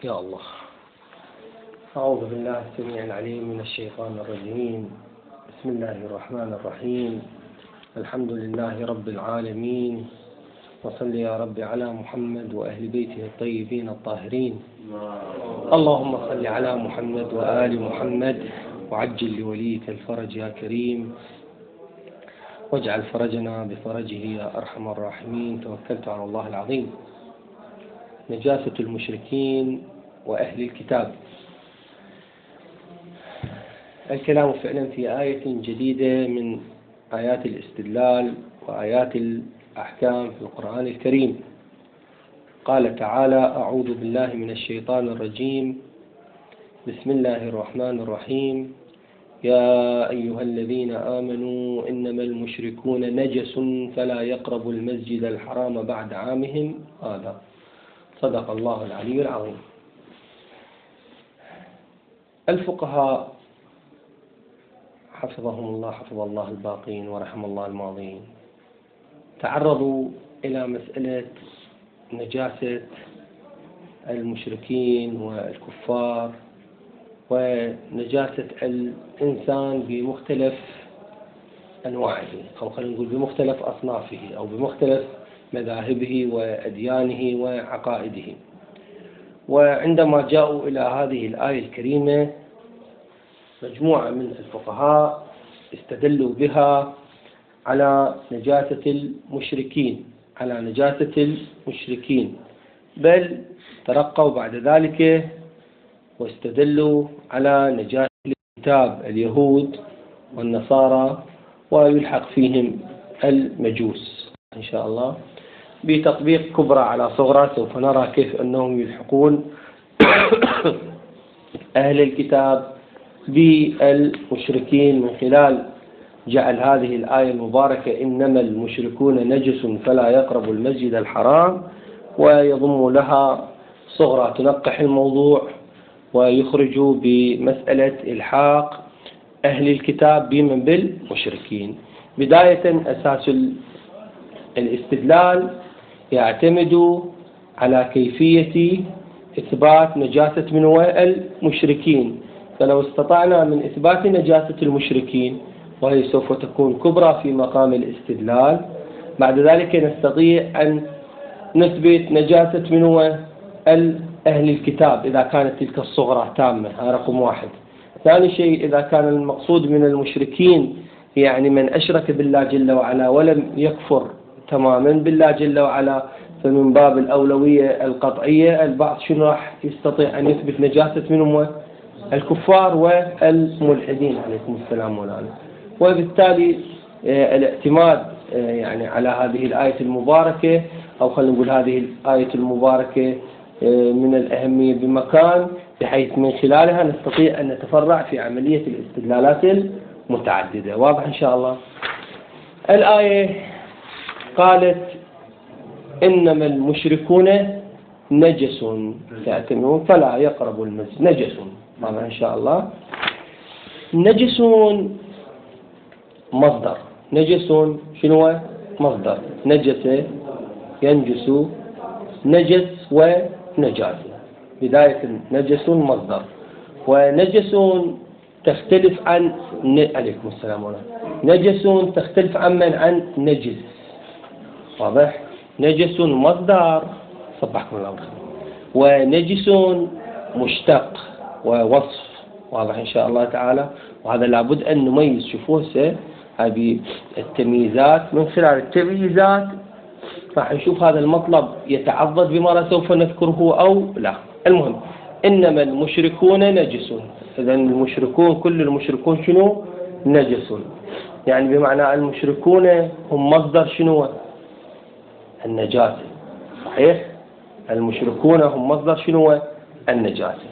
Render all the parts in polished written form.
يا الله. أعوذ بالله السميع العليم من الشيطان الرجيم. بسم الله الرحمن الرحيم. الحمد لله رب العالمين، وصل يا رب على محمد وأهل بيته الطيبين الطاهرين. اللهم صل على محمد وآل محمد، وعجل لوليك الفرج يا كريم، واجعل فرجنا بفرجه يا أرحم الراحمين. توكلت على الله العظيم. نجاسة المشركين وأهل الكتاب. الكلام فعلا في آية جديدة من آيات الاستدلال وآيات الأحكام في القرآن الكريم. قال تعالى: أعوذ بالله من الشيطان الرجيم. بسم الله الرحمن الرحيم. يا أيها الذين آمنوا إنما المشركون نجس فلا يقربوا المسجد الحرام بعد عامهم هذا. صدق الله العلي العظيم. الفقهاء حفظهم الله، حفظ الله الباقين ورحم الله الماضين، تعرضوا إلى مسألة نجاسة المشركين والكفار ونجاسة الإنسان بمختلف أنواعه، أو خلينا نقول بمختلف أصنافه، أو بمختلف مذاهبه وأديانه وعقائده. وعندما جاءوا إلى هذه الآية الكريمة مجموعة من الفقهاء استدلوا بها على نجاسة المشركين، بل ترقوا بعد ذلك واستدلوا على نجاسة الكتاب، اليهود والنصارى، ويلحق فيهم المجوس إن شاء الله. بتطبيق كبرى على صغرى سوف نرى كيف أنهم يلحقون أهل الكتاب بالمشركين من خلال جعل هذه الآية المباركة: إنما المشركون نجس فلا يقربوا المسجد الحرام، ويضم لها صغرى تنقح الموضوع ويخرجوا بمسألة إلحاق أهل الكتاب بمن بالمشركين. بداية أساس الاستدلال يعتمد على كيفية إثبات نجاسة من المشركين. فلو استطعنا من إثبات نجاسة المشركين، وهي سوف تكون كبرى في مقام الاستدلال، بعد ذلك نستطيع أن نثبت نجاسة من أهل الكتاب إذا كانت تلك الصغرى تامة. هذا رقم واحد. ثاني شيء، إذا كان المقصود من المشركين يعني من أشرك بالله جل وعلا ولم يكفر تماما بالله جل وعلا، فمن باب الأولوية القطعية البعض شنو راح يستطيع أن يثبت نجاسة منهم؟ الكفار والملحدين عليكم السلام مولانا. وبالتالي الاعتماد يعني على هذه الآية المباركة، أو خلينا نقول هذه الآية المباركة من الأهمية بمكان، بحيث من خلالها نستطيع أن نتفرع في عملية الاستدلالات المتعددة. واضح إن شاء الله؟ الآية قالت: إنما المشركون نجس يأتمون فلا يقربوا المسجد. نجس، واضح إن شاء الله؟ نجس مصدر. نجس شنو؟ مصدر. نجس، ينجس، نجس ونجاسة. بداية نجس مصدر. ونجس تختلف عن عليكم السلام عليكم. نجس تختلف عن نجس. واضح؟ نجس مصدر، صبحكم الله بالخير، ونجس مشتق ووصف. واضح إن شاء الله تعالى؟ وهذا لابد أن نميز. شوفوه هذه التمييزات، من خلال التمييزات راح نشوف هذا المطلب يتعضد بما سوف نذكره أو لا. المهم، إنما المشركون نجس. إذن المشركون، كل المشركون شنو؟ نجس. يعني بمعنى المشركون هم مصدر شنو؟ النجاسة. صحيح؟ المشركون هم مصدر شنو؟ النجاسة.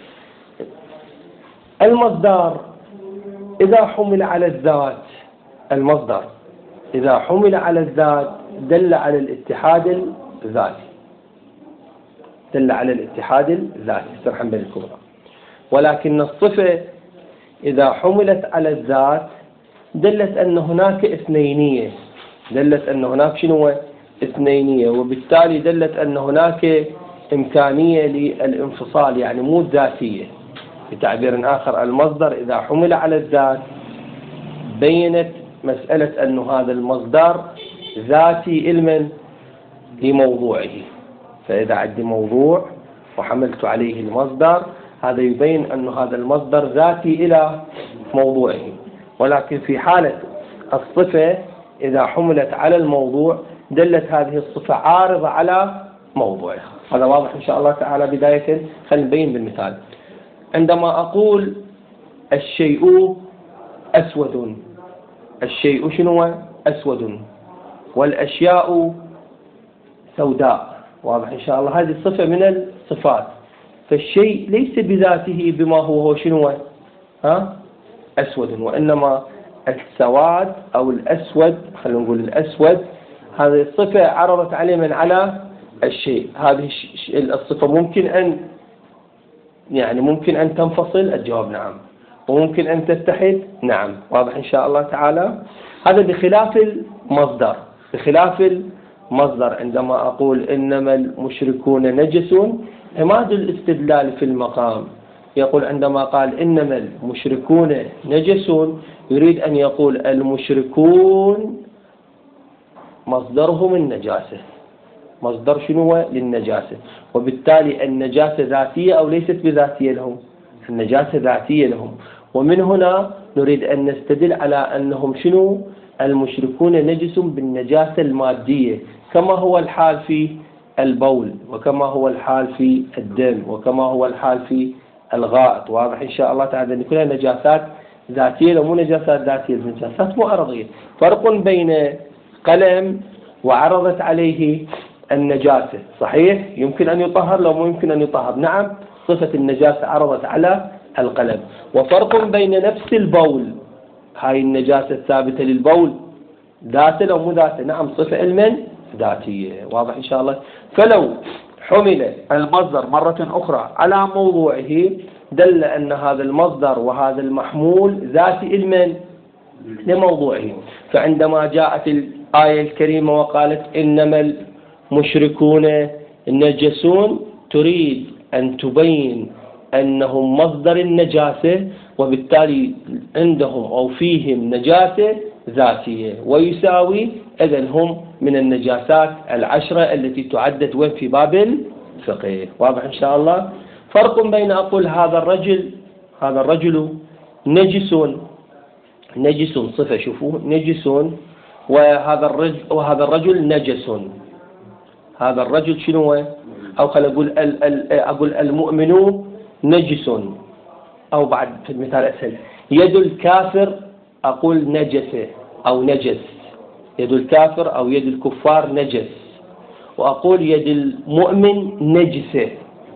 المصدر إذا حمل على الذات، المصدر إذا حمل على الذات دل على الاتحاد الذاتي. دل على الاتحاد الذاتي استرحم بين الكبرى. ولكن الصفة إذا حملت على الذات دلت أن هناك اثنينية. دلت أن هناك شنو؟ اثنينية. وبالتالي دلت أن هناك إمكانية للانفصال، يعني مو ذاتية. بتعبير آخر، المصدر إذا حمل على الذات بينت مسألة أن هذا المصدر ذاتي علما لموضوعه. فإذا عندي موضوع وحملت عليه المصدر، هذا يبين أن هذا المصدر ذاتي إلى موضوعه. ولكن في حالة الصفة إذا حملت على الموضوع دلت هذه الصفة عارضة على موضوعها. هذا واضح إن شاء الله تعالى. بداية خلينا نبين بالمثال. عندما أقول الشيء أسود، الشيء شنو؟ أسود، والأشياء سوداء. واضح إن شاء الله. هذه صفة من الصفات. فالشيء ليس بذاته بما هو شنو؟ أسود، وإنما السواد أو الأسود، خلينا نقول الأسود، هذه الصفة عرضت عليه من على الشيء. هذه الصفة ممكن أن تنفصل. الجواب نعم. وممكن أن تتحد. نعم. واضح إن شاء الله تعالى. هذا بخلاف المصدر. بخلاف المصدر عندما أقول إنما المشركون نجس، عماد الاستدلال في المقام يقول عندما قال إنما المشركون نجس يريد أن يقول المشركون مصدرهم النجاسة. مصدر شنو؟ للنجاسة. وبالتالي النجاسة ذاتية أو ليست بذاتية لهم؟ النجاسة ذاتية لهم. ومن هنا نريد أن نستدل على أنهم شنو؟ المشركون نجس بالنجاسة المادية، كما هو الحال في البول، وكما هو الحال في الدم، وكما هو الحال في الغائط. واضح إن شاء الله تعالى أن كلها نجاسات ذاتية ومو نجاسات ذاتية، نجاسات مو عرضية. فرق بين قلم وعرضت عليه النجاسة. صحيح يمكن أن يطهر لو مو يمكن أن يطهر. نعم. صفة النجاسة عرضت على القلم. وفرق بين نفس البول، هاي النجاسة الثابتة للبول ذاته لو مو ذاته. نعم. صفة علما ذاتية. واضح إن شاء الله. فلو حمل المصدر مرة أخرى على موضوعه دل أن هذا المصدر وهذا المحمول ذاتي علما لموضوعه. فعندما جاءت الآية الكريمة وقالت إنما المشركون نجسون تريد أن تبين أنهم مصدر النجاسة، وبالتالي عندهم أو فيهم نجاسة ذاتية، ويساوي إذن هم من النجاسات العشرة التي تعدت وين في باب الفقه. واضح إن شاء الله. فرق بين أقول هذا الرجل نجس صفة، شوفوا نجس، وهذا الرجل نجس. هذا الرجل شنو؟ أو خل أقول المؤمن نجس. أو بعد في المثال أسهل، يد الكافر أقول نجسة أو نجس. يد الكافر أو يد الكفار نجس. وأقول يد المؤمن نجسة.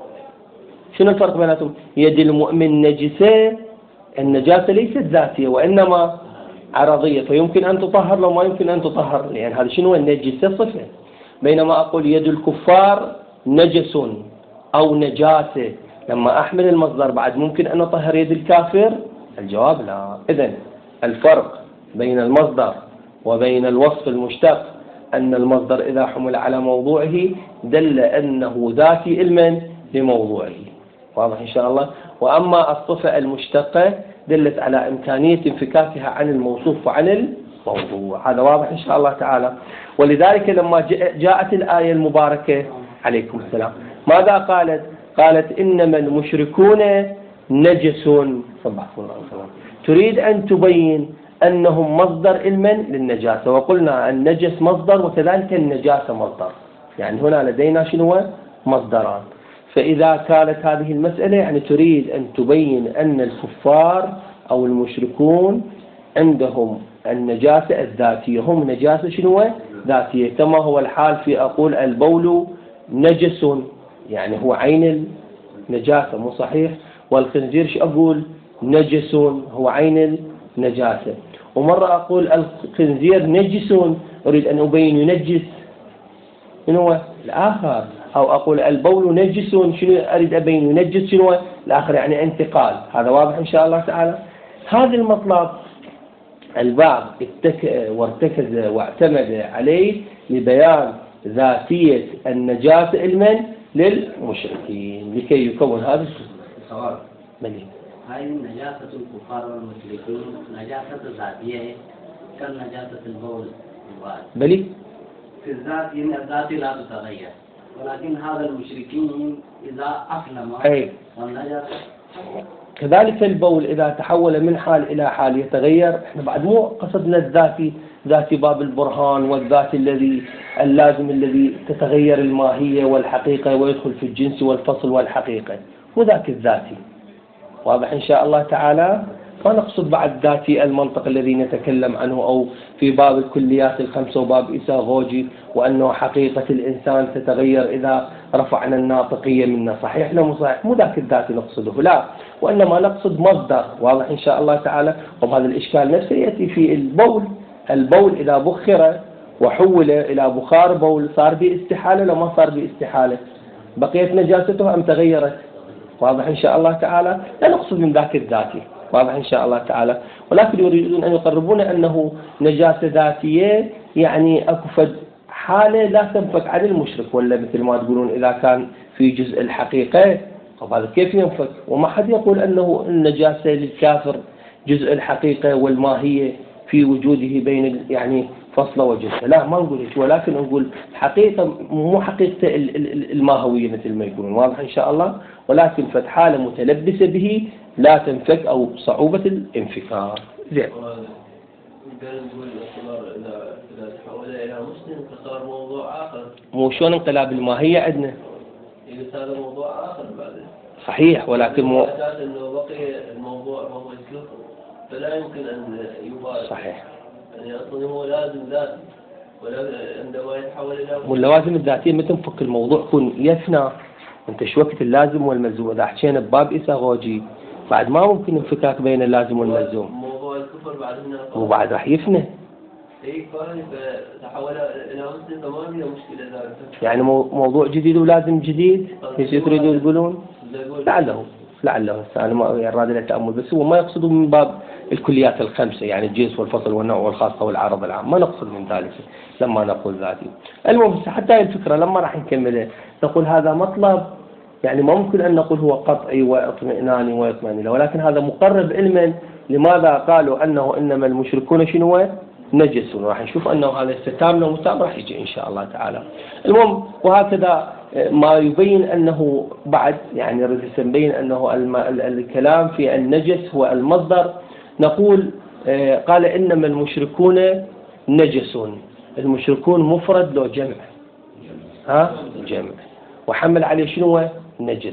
شنو الفرق بيناتهم؟ يد المؤمن نجسة، النجاسة ليست ذاتية وإنما عرضية، فيمكن أن تطهر لو ما يمكن أن تطهر، لأن يعني هذا شنو؟ النجسة صفة. بينما أقول يد الكفار نجس أو نجاسة، لما أحمل المصدر بعد ممكن أن أطهر يد الكافر؟ الجواب لا. إذن الفرق بين المصدر وبين الوصف المشتق أن المصدر إذا حمل على موضوعه دل أنه ذاتي علما لموضوعه. واضح إن شاء الله. وأما الصفة المشتقة دلت على إمكانية انفكاكها عن الموصوف وعن الموضوع. هذا واضح إن شاء الله تعالى. ولذلك لما جاءت الآية المباركة عليكم السلام ماذا قالت؟ قالت إنما المشركون نجس. صبحكم الله السلام. تريد أن تبين أنهم مصدر علما للنجاسة، وقلنا النجس مصدر وكذلك النجاسة مصدر، يعني هنا لدينا شنو؟ مصدران. فإذا كانت هذه المسألة يعني تريد أن تبين أن الكفار أو المشركون عندهم النجاسة الذاتية، هم نجاسة شنو؟ ذاتية، كما هو الحال في أقول البول نجس، يعني هو عين النجاسة مو صحيح؟ والخنزير شو أقول؟ نجس، هو عين النجاسة. ومرة أقول الخنزير نجس أريد أن أبين ينجس شنو؟ الآخر. أو أقول البول نجس شنو أريد أبين ينجس شنو؟ الآخر، يعني انتقال. هذا واضح إن شاء الله تعالى. هذا المطلب البعض اتكأ وارتكز واعتمد عليه لبيان ذاتية النجاسة علما للمشركين لكي يكون هذا الصواب. بلي. هاي نجاسة الكفار والمشركين نجاسة ذاتية كالنجاسة البول بلي. في الذات إن الذات لا تتغير، ولكن هذا المشركين إذا أسلم والنجاسة كذلك البول إذا تحول من حال إلى حال يتغير. احنا بعد مو قصدنا الذاتي ذاتي باب البرهان والذات الذي اللازم الذي تتغير الماهية والحقيقة ويدخل في الجنس والفصل والحقيقة، وذاك الذاتي واضح إن شاء الله تعالى. ما نقصد بعد ذاتي المنطق الذي نتكلم عنه أو في باب الكليات الخمسة وباب إيساغوجي وأنه حقيقة الإنسان تتغير إذا رفعنا الناطقية منه، صحيح لا مو صحيح؟ مو ذاك الذاتي نقصده لا، وإنما نقصد مصدر واضح إن شاء الله تعالى. وهذا الإشكال نفسه يأتي في البول. البول إذا بخر وحول إلى بخار بول صار باستحالة لو ما صار باستحالة بقيت نجاسته أم تغيرت؟ واضح إن شاء الله تعالى. لا نقصد من ذاك الذاتي واضح إن شاء الله تعالى، ولكن يريدون أن يقربون أنه نجاسة ذاتية يعني أكفد حالة لا تنفك عن المشرك، ولا مثل ما تقولون إذا كان في جزء الحقيقة طب هذا كيف ينفك؟ وما حد يقول أنه النجاسة للكافر جزء الحقيقة والماهية في وجوده بين يعني فصل وجزء، لا ما نقول هيك، ولكن نقول حقيقة مو حقيقة الماهوية مثل ما يقولون واضح إن شاء الله، ولكن حالة متلبسة به لا تنفك أو صعوبة الانفكاك. زين. نقول إذا تحول إلى مسلم فصار موضوع آخر. مو شلون انقلاب الماهية عندنا؟ إذا هذا موضوع آخر بعدين. صحيح ولكن إنه بقي الموضوع وهو الكفر فلا يمكن أن يبالغ. صحيح. يعني أصلا هو لازم ذاتي ولا عندما يتحول إلى واللوازم الذاتية متى نفك الموضوع يكون يفنى. أنت شو وقت اللازم والملزوم؟ إذا حكينا بباب إيساغوجي بعد ما ممكن انفكاك بين اللازم والملزوم. موضوع الكفر بعد هنا وبعد راح يفنى. إيه فاهم فتحول إلى مسلم فما فيها مشكلة ذلك. يعني موضوع جديد ولازم جديد ايش تريدون تقولون؟ لعله أنا ما أراد التأمل، بس هو ما يقصد من باب الكليات الخمسة يعني الجنس والفصل والنوع والخاصة والعرض العام، ما نقصد من ذلك لما نقول ذاتي. المهم حتى هذه الفكرة لما راح نكملها نقول هذا مطلب يعني ما ممكن أن نقول هو قطعي واطمئناني ويطمئن، ولكن هذا مقرب علما. لماذا قالوا أنه إنما المشركون شنو نجس؟ راح نشوف أنه هذا استتام ومتام راح يجي إن شاء الله تعالى. المهم وهكذا ما يبين أنه بعد يعني نبين أنه الكلام في النجس هو المصدر. نقول قال إنما المشركون نجس. المشركون مفرد لو جمع؟ جمع. وحمل عليه شنو نجس.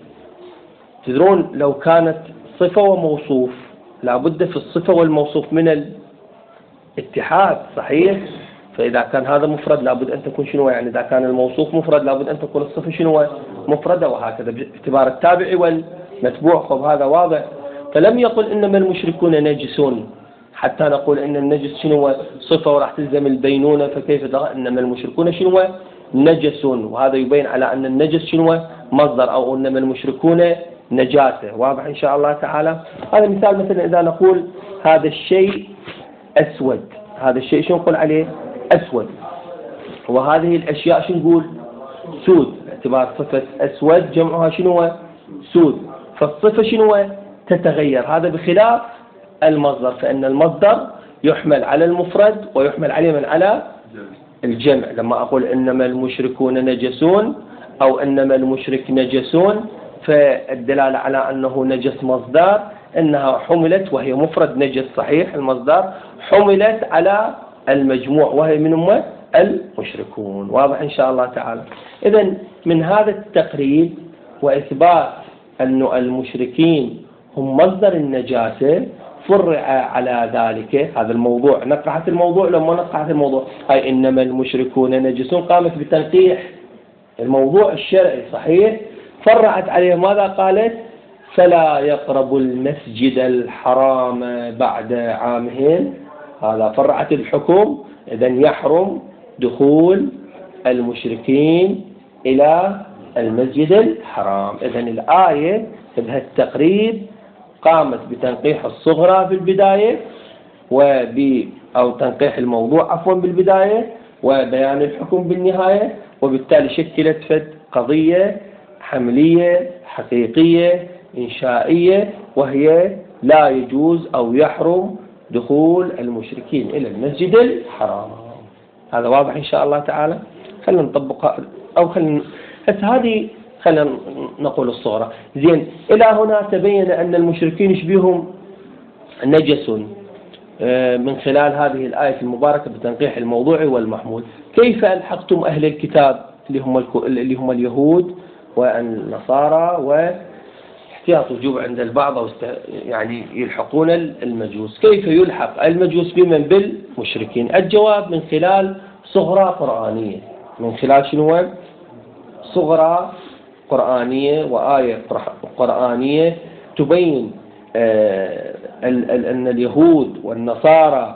تدرون لو كانت صفة وموصوف لابد في الصفة والموصوف من الاتحاد صحيح؟ فإذا كان هذا مفرد لابد أن تكون شنو يعني إذا كان الموصوف مفرد لابد أن تكون الصفة شنو مفردة، وهكذا باعتبار التابع والمتبوع. خب هذا واضح. فلم يقل إنما المشركون نجسون حتى نقول إن النجس شنو صفة وراح تلزم البينونة، فكيف إنما المشركون شنو نجسون، وهذا يبين على أن النجس شنو مصدر أو إنما المشركون نجاسة. واضح إن شاء الله تعالى. هذا مثال مثلا إذا نقول هذا الشيء أسود، هذا الشيء شو نقول عليه أسود، وهذه الأشياء شو نقول سود، باعتبار صفة أسود جمعها شنو سود، فالصفة شنو تتغير. هذا بخلاف المصدر، فإن المصدر يحمل على المفرد ويحمل عليه من على الجمع. لما أقول إنما المشركون نجسون أو إنما المشرك نجسون فالدلالة على أنه نجس مصدر إنها حملت وهي مفرد نجس صحيح المصدر حملت على المجموع وهي من المشركون. واضح إن شاء الله تعالى. إذن من هذا التقريب وإثبات أن المشركين هم مصدر النجاسة فرع على ذلك هذا الموضوع. نقحت الموضوع لما نقحت الموضوع أي إنما المشركون نجسون قامت بتنقيح الموضوع الشرعي صحيح، فرعت عليه ماذا قالت؟ فلا يقرب المسجد الحرام بعد عامهم. هذا فرعت الحكم. إذن يحرم دخول المشركين إلى المسجد الحرام. إذن الآية بهالتقريب قامت بتنقيح الصغرى في البداية أو تنقيح الموضوع عفوا بالبداية وبيان الحكم بالنهاية، وبالتالي شكلت قضية حملية حقيقية إنشائية، وهي لا يجوز أو يحرم دخول المشركين إلى المسجد الحرام. هذا واضح إن شاء الله تعالى. خلينا نطبقها، أو هذه خلينا نقول الصورة. زين، إلى هنا تبين أن المشركين يشبههم نجس من خلال هذه الآية المباركة بتنقيح الموضوع والمحمول. كيف ألحقتم أهل الكتاب اللي هم اليهود والنصارى، واحتياط وجوب عند البعض أو يعني يلحقون المجوس؟ كيف يلحق المجوس بمن؟ بالمشركين. الجواب من خلال صغرى قرآنية. من خلال شنو؟ صغرى قرآنية وآية قرآنية تبين أن اليهود والنصارى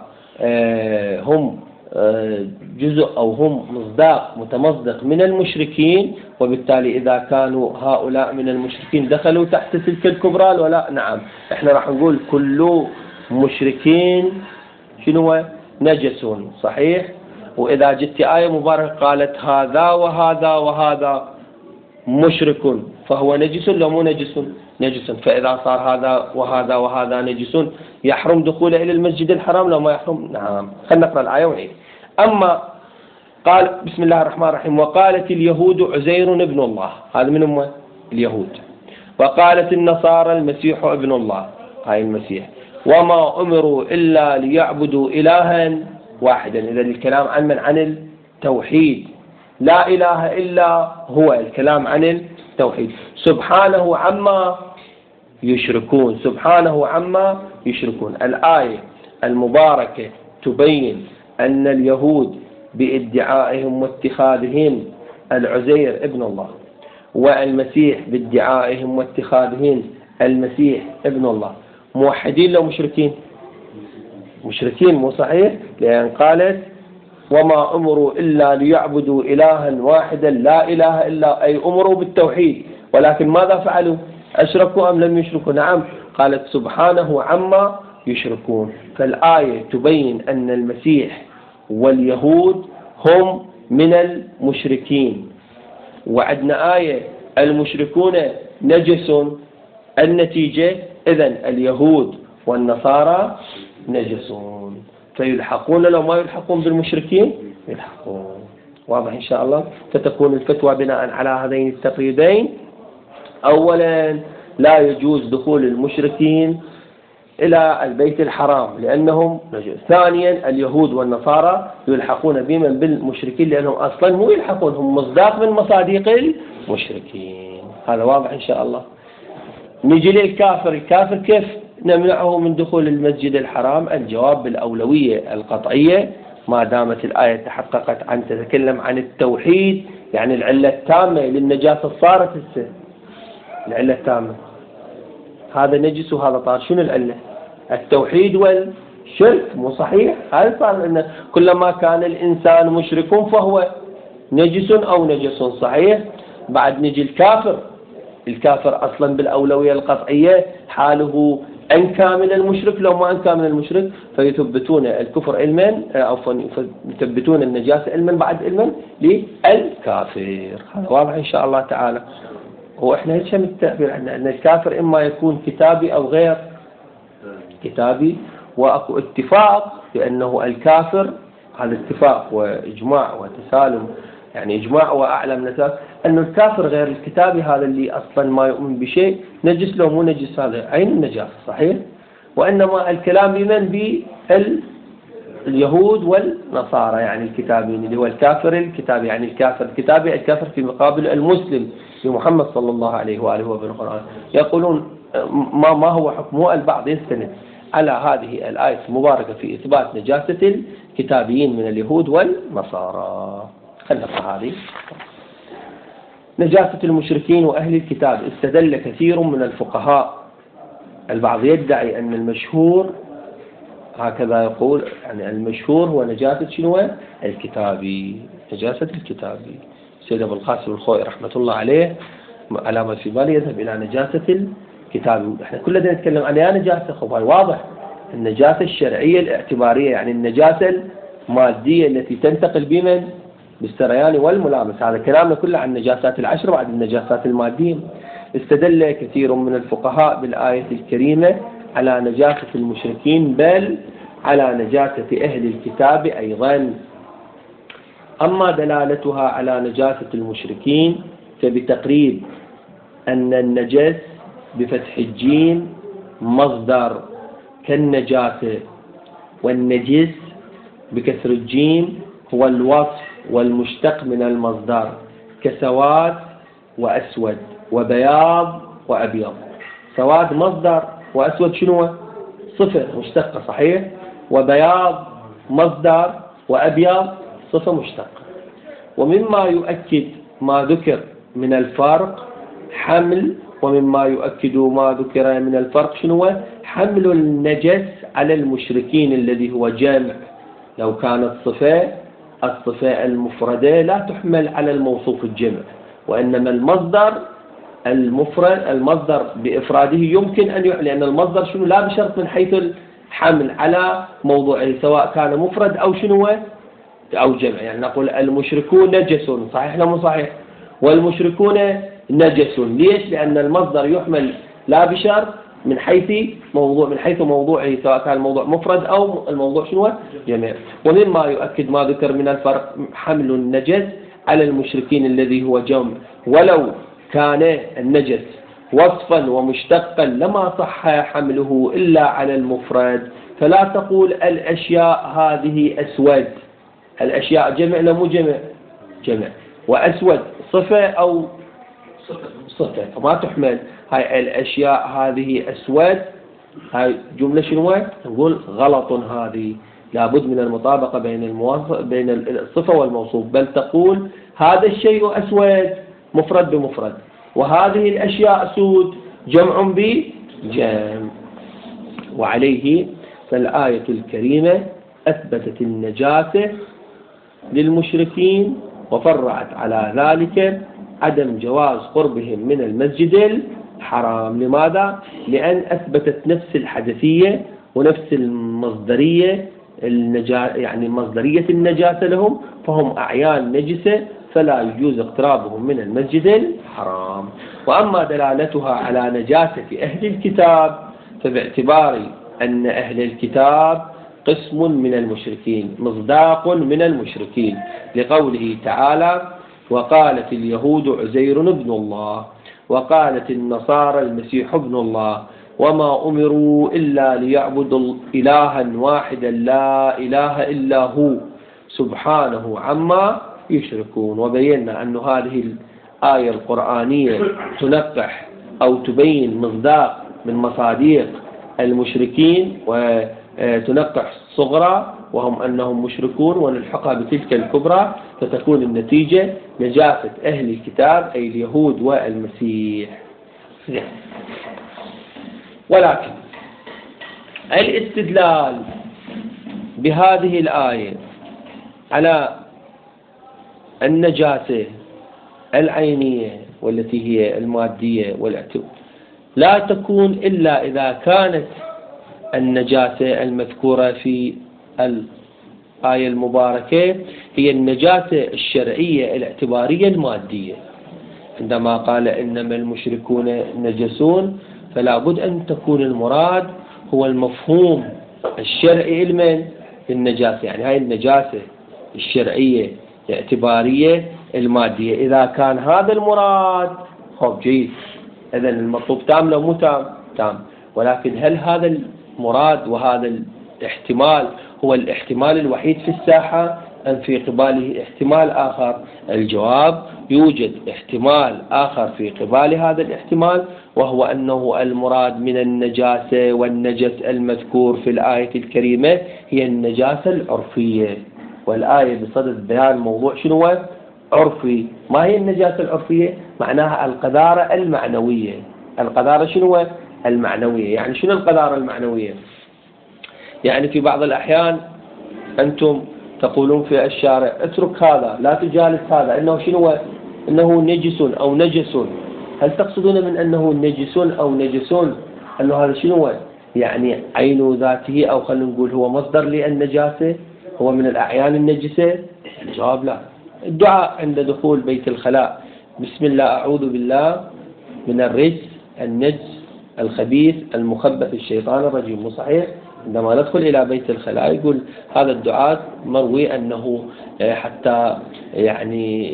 هم جزء أو هم مصداق متمصدق من المشركين، وبالتالي إذا كانوا هؤلاء من المشركين دخلوا تحت تلك الكبرى ولا؟ نعم. احنا راح نقول كل مشركين شنو؟ نجس، صحيح. وإذا جت آية مباركة قالت هذا وهذا وهذا مشرك فهو نجس ولا مو نجس؟ نجس. فإذا صار هذا وهذا وهذا نجس يحرم دخوله إلى المسجد الحرام لو ما يحرم؟ نعم. خلينا نقرأ الآية ونعيد. أما قال بسم الله الرحمن الرحيم: وقالت اليهود عزير ابن الله، هذا من هم؟ اليهود. وقالت النصارى المسيح ابن الله، هاي المسيح. وما أمروا إلا ليعبدوا إلها واحدا. إذا الكلام عن من؟ عن التوحيد. لا إله إلا هو، الكلام عن التوحيد. سبحانه عما يشركون، سبحانه عما يشركون. الآية المباركة تبين أن اليهود بادعائهم واتخاذهم العزير ابن الله، والمسيح بادعائهم واتخاذهم المسيح ابن الله، موحدين لو مشركين؟ مشركين، مو صحيح؟ لأن قالت وما أمروا إلا ليعبدوا إلها واحدا لا إله إلا، أي أمروا بالتوحيد، ولكن ماذا فعلوا؟ أشركوا أم لم يشركوا؟ نعم. قالت سبحانه عما يشركون. فالآية تبين أن المسيح واليهود هم من المشركين. وعندنا آية المشركون نجس، النتيجة إذن اليهود والنصارى نجسون، فيلحقون لو ما يلحقون بالمشركين؟ يلحقون. واضح إن شاء الله. فتكون الفتوى بناء على هذين التقييدين: أولا لا يجوز دخول المشركين إلى البيت الحرام لأنهم نجس. ثانيا اليهود والنصارى يلحقون بمن؟ بالمشركين، لأنهم أصلا مو يلحقون، هم مصداق من مصادق المشركين. هذا واضح إن شاء الله. نجي للكافر. الكافر كيف نمنعه من دخول المسجد الحرام؟ الجواب بالأولوية القطعية ما دامت الآية تحققت عن تتكلم عن التوحيد، يعني العلة التامة للنجاسة صارت العلة التامة. هذا نجس وهذا طار. شنو العلة؟ التوحيد والشرك، مو صحيح؟ هذا صار أن كلما كان الإنسان مشرك فهو نجس أو نجس، صحيح. بعد نجي الكافر. الكافر أصلا بالأولوية القطعية حاله أنكى من المشرك لو ما أنكى من المشرك، فيثبتون الكفر علما، أو يثبتون النجاسة علما بعد علما للكافر. هذا واضح إن شاء الله تعالى. وإحنا هيك من التعبير عندنا أن الكافر إما يكون كتابي أو غير كتابي، وأكو اتفاق بأنه الكافر، هذا اتفاق وإجماع وتسالم، يعني إجماع وأعلى من ذلك أن الكافر غير الكتابي هذا اللي أصلا ما يؤمن بشيء نجس لو مو نجس، هذا عين النجاسة، صحيح. وإنما الكلام بمن؟ باليهود والنصارى، يعني الكتابين، اللي هو الكافر الكتابي، يعني الكافر الكتابي الكافر في مقابل المسلم لمحمد صلى الله عليه وآله وبالقرآن. يقولون ما هو حكمه؟ البعض يستند على هذه الآية المباركة في إثبات نجاسة الكتابيين من اليهود والنصارى. خلنا هذه نجاسة المشركين وأهل الكتاب. استدل كثير من الفقهاء، البعض يدعي أن المشهور هكذا يقول، يعني المشهور هو نجاسة شنو؟ الكتابي، نجاسة الكتابي. سيد أبو القاسم الخوئي رحمة الله عليه على ما في بالي يذهب إلى نجاسة الكتابي. احنا كلنا نتكلم عن نجاسة، خبر واضح، النجاسة الشرعية الاعتبارية، يعني النجاسة المادية التي تنتقل بمن؟ بالسريان والملامس. هذا كلامنا كله عن النجاسات العشر بعد النجاسات المادية. استدل كثير من الفقهاء بالآية الكريمة على نجاسة المشركين بل على نجاسة أهل الكتاب أيضا. أما دلالتها على نجاسة المشركين فبتقريب أن النجس بفتح الجيم مصدر كالنجاسة، والنجس بكسر الجيم هو الوصف والمشتق من المصدر كسواد وأسود وبياض وأبيض. سواد مصدر وأسود شنو؟ صفة مشتقة صحيح، وبياض مصدر وأبيض صفة مشتقة. ومما يؤكد ما ذكر من الفرق حمل، ومما يؤكد ما ذكر من الفرق شنو؟ حمل النجس على المشركين الذي هو جمع. لو كانت الصفة المفردة لا تحمل على الموصوف الجمع، وإنما المصدر بإفراده يمكن أن لأن المصدر شنو لا بشرط من حيث الحمل على موضوعه سواء كان مفرد أو شنو أو جمع. يعني نقول المشركون نجس صحيح لا مو صحيح، والمشركون نجس. ليش؟ لأن المصدر يحمل لا بشرط من حيث موضوعه سواء كان الموضوع مفرد أو الموضوع شنو جمع. ومما يؤكد ما ذكر من الفرق حمل النجس على المشركين الذي هو جمع، ولو كان النجس وصفا ومشتقا لما صح حمله إلا على المفرد. فلا تقول الأشياء هذه أسود، الأشياء جمع لا مو جمع، وأسود صفة أو صفة فما تحمل. هاي الأشياء هذه أسود، هاي جملة شنو؟ نقول غلط. هذه لابد من المطابقة بين الصفة والموصوف، بل تقول هذا الشيء أسود مفرد بمفرد، وهذه الأشياء سود جمع بجمع. وعليه فالآية الكريمة أثبتت النجاسة للمشركين وفرعت على ذلك عدم جواز قربهم من المسجد الحرام. لماذا؟ لأن أثبتت نفس الحدثية ونفس المصدرية يعني مصدرية النجاسة لهم، فهم أعيان نجسة فلا يجوز اقترابهم من المسجد الحرام. وأما دلالتها على نجاسة أهل الكتاب فباعتبار أن أهل الكتاب قسم من المشركين مصداق من المشركين، لقوله تعالى وقالت اليهود عزير ابن الله وقالت النصارى المسيح ابن الله وما أمروا إلا ليعبدوا إلها واحدا لا إله إلا هو سبحانه عما يشركون. وبينا أن هذه الآية القرآنية تنقح أو تبين مصداق من مصاديق المشركين وتنقح صغرى وهم أنهم مشركون ونلحقها بتلك الكبرى، فتكون النتيجة نجاسة أهل الكتاب أي اليهود والمسيح. ولكن الاستدلال بهذه الآية على النجاسة العينية والتي هي المادية لا تكون إلا إذا كانت النجاسة المذكورة في الآية المباركة هي النجاسة الشرعية الاعتبارية المادية. عندما قال إنما المشركون نجسون فلا بد أن تكون المراد هو المفهوم الشرعي للنجاسة، يعني هاي النجاسة الشرعية الاعتبارية المادية. إذا كان هذا المراد خب جيد، إذن المطلوب تام لو مو تام. ولكن هل هذا المراد وهذا الاحتمال هو الاحتمال الوحيد في الساحة أم في قباله احتمال آخر؟ الجواب يوجد احتمال آخر في قبال هذا الاحتمال، وهو أنه المراد من النجاسة والنجس المذكور في الآية الكريمة هي النجاسة العرفية، والآية بصدد بيان موضوع شنو عرفي. ما هي النجاسة العرفية؟ معناها القذارة المعنوية. القذارة شنو المعنوية؟ يعني شنو القذارة المعنوية؟ يعني في بعض الأحيان أنتم تقولون في الشارع اترك هذا لا تجالس هذا إنه شنو إنه نجس أو نجس. هل تقصدون من أنه نجس أو نجسون أنه هذا شنو يعني عين ذاته، أو خلينا نقول هو مصدر للنجاسة، هو من الأعيان النجسة؟ الجواب لا. الدعاء عند دخول بيت الخلاء: بسم الله أعوذ بالله من الرجس النجس الخبيث المخبث الشيطان الرجيم. مو صحيح؟ عندما ندخل إلى بيت الخلاء يقول هذا الدعاء مروي أنه حتى يعني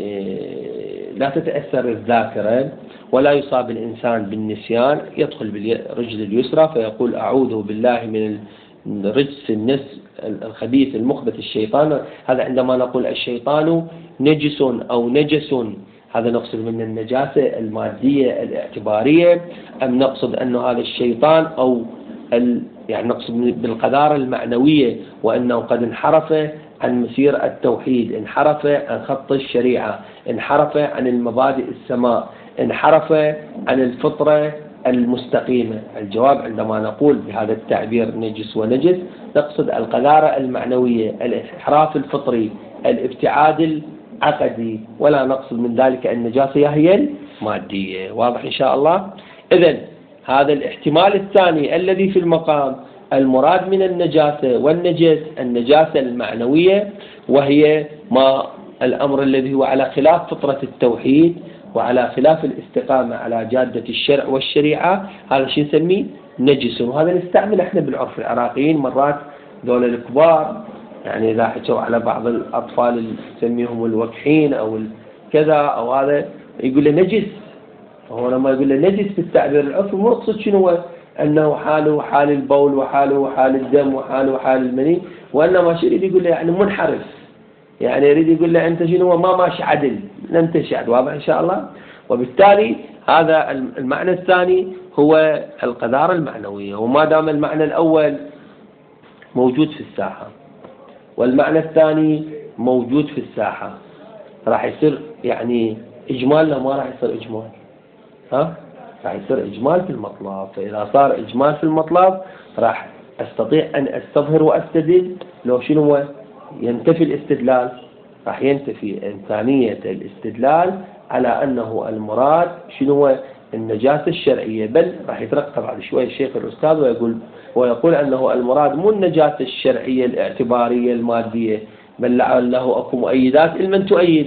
لا تتأثر الذاكرة ولا يصاب الإنسان بالنسيان، يدخل بالرجل اليسرى فيقول أعوذ بالله من الرجس النجس الخبيث المخبث الشيطان. هذا عندما نقول الشيطان نجس أو نجس، هذا نقصد من النجاسة المادية الاعتبارية، أم نقصد أن هذا الشيطان أو يعني نقصد بالقذارة المعنوية، وأنه قد انحرف عن مسير التوحيد، انحرف عن خط الشريعة، انحرف عن المبادئ السماء، انحرف عن الفطرة المستقيمة. الجواب عندما نقول بهذا التعبير نجس ونجس نقصد القذارة المعنوية، الانحراف الفطري، الابتعاد العقدي، ولا نقصد من ذلك النجاسة هي المادية. واضح إن شاء الله؟ إذن هذا الاحتمال الثاني الذي في المقام، المراد من النجاسة والنجس النجاسة المعنوية، وهي ما الأمر الذي هو على خلاف فطرة التوحيد وعلى خلاف الاستقامة على جادة الشرع والشريعة، هذا شيء نسميه نجس. وهذا نستعمل احنا بالعرف العراقيين مرات، ذول الكبار يعني إذا حكوا على بعض الأطفال اللي نسميهم الوكحين أو كذا أو هذا يقول له نجس. فهو لما يقول له نجس بالتعبير العرفي مو يقصد شنو هو أنه حاله حال البول وحاله حال الدم وحاله حال المني، وإنما شو يريد يقول له يعني منحرف، يعني يريد يقول له أنت شنو ما ماشي عدل، لم تمشي عدل. واضح إن شاء الله؟ وبالتالي هذا المعنى الثاني هو القذارة المعنوية. وما دام المعنى الأول موجود في الساحة والمعنى الثاني موجود في الساحة، راح يصير يعني إجمال لا ما راح يصير إجمال؟ راح يصير إجمال في المطلب. فإذا صار إجمال في المطلب راح أستطيع أن أستظهر وأستدل. لو شنو هو ينتفي الاستدلال، راح ينتفي إمكانية الاستدلال على أنه المراد شنو هو النجاسة الشرعية، بل راح يترقب بعد شوي الشيخ الأستاذ ويقول أنه المراد مو النجاسة الشرعية الاعتبارية المادية، بل لعله أكو مؤيدات لمن تؤيد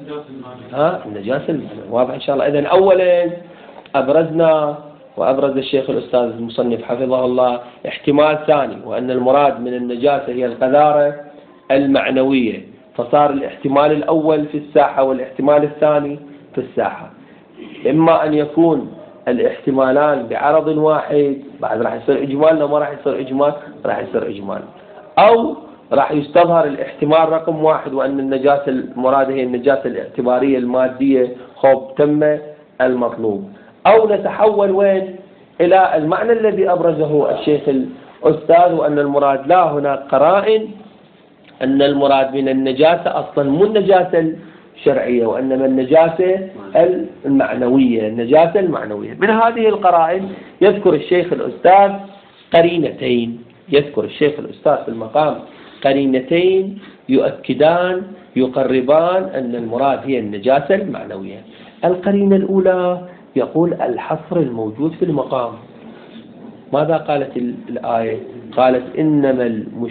النجاسة المعنوية. واضح إن شاء الله؟ إذن أولا أبرزنا وأبرز الشيخ الأستاذ المصنف حفظه الله احتمال ثاني، وأن المراد من النجاسة هي القذارة المعنوية، فصار الاحتمال الأول في الساحة والاحتمال الثاني في الساحة. إما أن يكون الاحتمالان بعرض واحد، بعد راح يصير إجمال لو ما راح يصير إجمال راح يصير إجمال، أو راح يستظهر الاحتمال رقم واحد وأن النجاسة المراد هي النجاسة الاعتبارية المادية، خب تم المطلوب. أو نتحول وين إلى المعنى الذي أبرزه الشيخ الأستاذ، وأن المراد لا هناك قرائن أن المراد من النجاسة أصلا مو النجاسة الشرعية، وإنما النجاسة المعنوية، النجاسة المعنوية. من هذه القرائن يذكر الشيخ الأستاذ قرينتين، يذكر الشيخ الأستاذ في المقام قرينتين يؤكدان يقربان أن المراد هي النجاسة المعنوية. القرينة الأولى يقول الحصر الموجود في المقام. ماذا قالت الآية؟ قالت إنما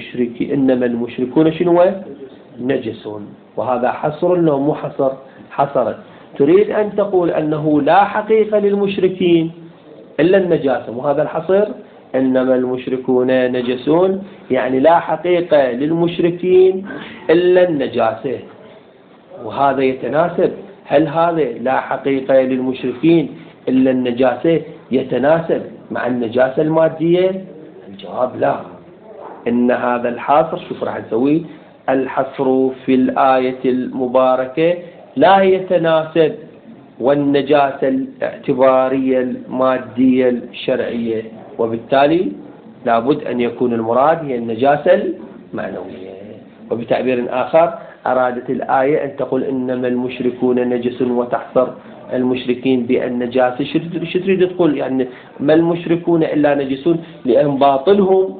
المشركون شنو؟ نجس. وهذا حصر لو مو حصر؟ حصرت. تريد أن تقول أنه لا حقيقة للمشركين إلا النجاسة، وهذا الحصر إنما المشركون نجسون، يعني لا حقيقة للمشركين إلا النجاسة. وهذا يتناسب؟ هل هذا لا حقيقة للمشركين إلا النجاسة يتناسب مع النجاسة المادية؟ الجواب لا. إن هذا الحصر، شوف راح نسويه، الحصر في الآية المباركة لا يتناسب والنجاسة الاعتبارية المادية الشرعية، وبالتالي لابد أن يكون المراد هي النجاسة المعنوية. وبتعبير آخر أرادت الآية أن تقول إنما المشركون نجس وتحصر المشركين بالنجاسة. شو تريد تقول؟ يعني ما المشركون إلا نجسون، لأن باطلهم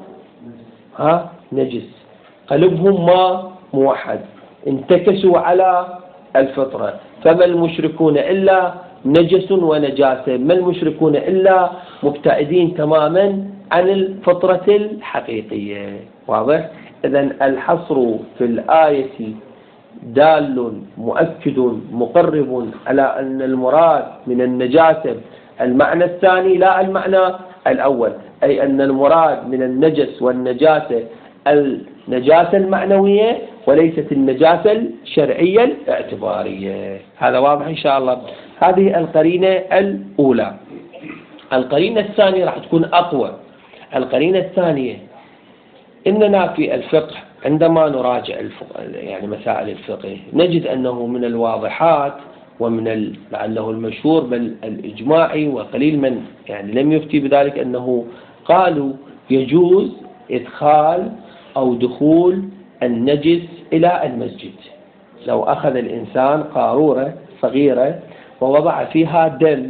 نجس، قلبهم ما موحد، انتكسوا على الفطرة. فما المشركون إلا نجس ونجاسة، ما المشركون إلا مبتعدين تماما عن الفطرة الحقيقية. واضح؟ إذن الحصر في الآية دال مؤكد مقرب على أن المراد من النجاسة المعنى الثاني لا المعنى الأول، أي أن المراد من النجس والنجاسة النجاسة المعنوية وليست النجاسة الشرعية الاعتبارية. هذا واضح إن شاء الله. هذه القرينة الأولى. القرينة الثانية راح تكون أقوى. القرينة الثانية إننا في الفقه عندما نراجع يعني مسائل الفقه نجد أنه من الواضحات ومن لعله المشهور بل الإجماعي وقليل من يعني لم يفتي بذلك أنه قالوا يجوز إدخال أو دخول النجس إلى المسجد. لو أخذ الإنسان قارورة صغيرة ووضع فيها دم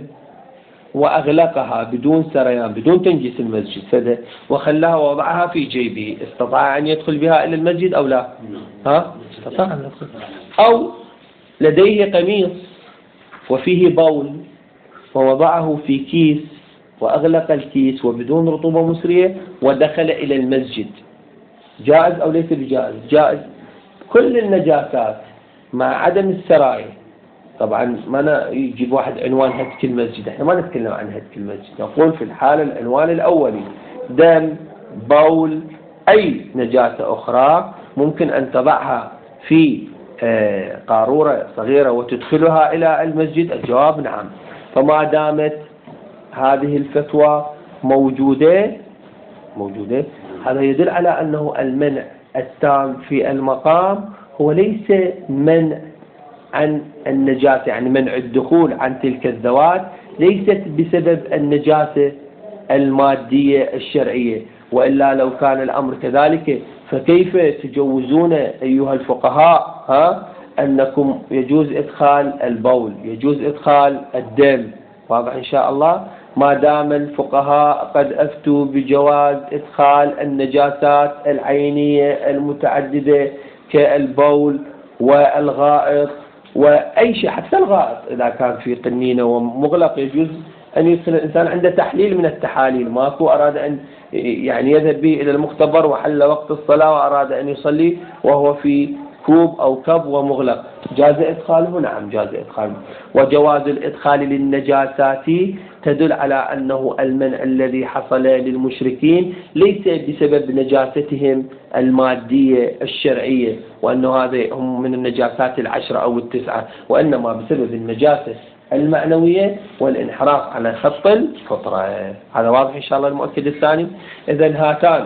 وأغلقها بدون سريان بدون تنجيس المسجد وخلاها ووضعها في جيبه، استطاع أن يدخل بها إلى المسجد أو لا؟ استطاع أن يدخل. أو لديه قميص وفيه بول ووضعه في كيس وأغلق الكيس وبدون رطوبة مسرية ودخل إلى المسجد، جائز أو ليس بجائز؟ جائز. كل النجاسات مع عدم السراية. طبعا ما يجيب واحد عنوان هتك المسجد، احنا ما نتكلم عن هتك المسجد، نقول في الحالة العنوان الأولي دم، بول، أي نجاسة أخرى ممكن أن تضعها في قارورة صغيرة وتدخلها إلى المسجد. الجواب نعم. فما دامت هذه الفتوى موجودة هذا يدل على أنه المنع التام في المقام هو ليس منع عن النجاسة، يعني منع الدخول عن تلك الذوات ليست بسبب النجاسة المادية الشرعية، وإلا لو كان الأمر كذلك فكيف تجوزون أيها الفقهاء أنكم يجوز إدخال البول، يجوز إدخال الدم؟ واضح إن شاء الله. ما دام الفقهاء قد أفتوا بجواز إدخال النجاسات العينية المتعددة كالبول والغائط وأي شيء، حتى الغائط إذا كان في قنينة ومغلق يجوز أن يدخل الإنسان عند تحليل من التحاليل، ماكو أراد أن يعني يذهب به إلى المختبر وحل وقت الصلاة وأراد أن يصلي وهو في كوب أو كب ومغلق، جاز إدخاله؟ نعم جاز إدخاله. وجواز الإدخال للنجاسات تدل على أنه المنع الذي حصل للمشركين ليس بسبب نجاستهم المادية الشرعية وأنه هذا هم من النجاسات 10 أو 9، وإنما بسبب النجاسة المعنوية والانحراف على خط الفطرة. هذا واضح إن شاء الله. المؤكد الثاني إذا هاتان.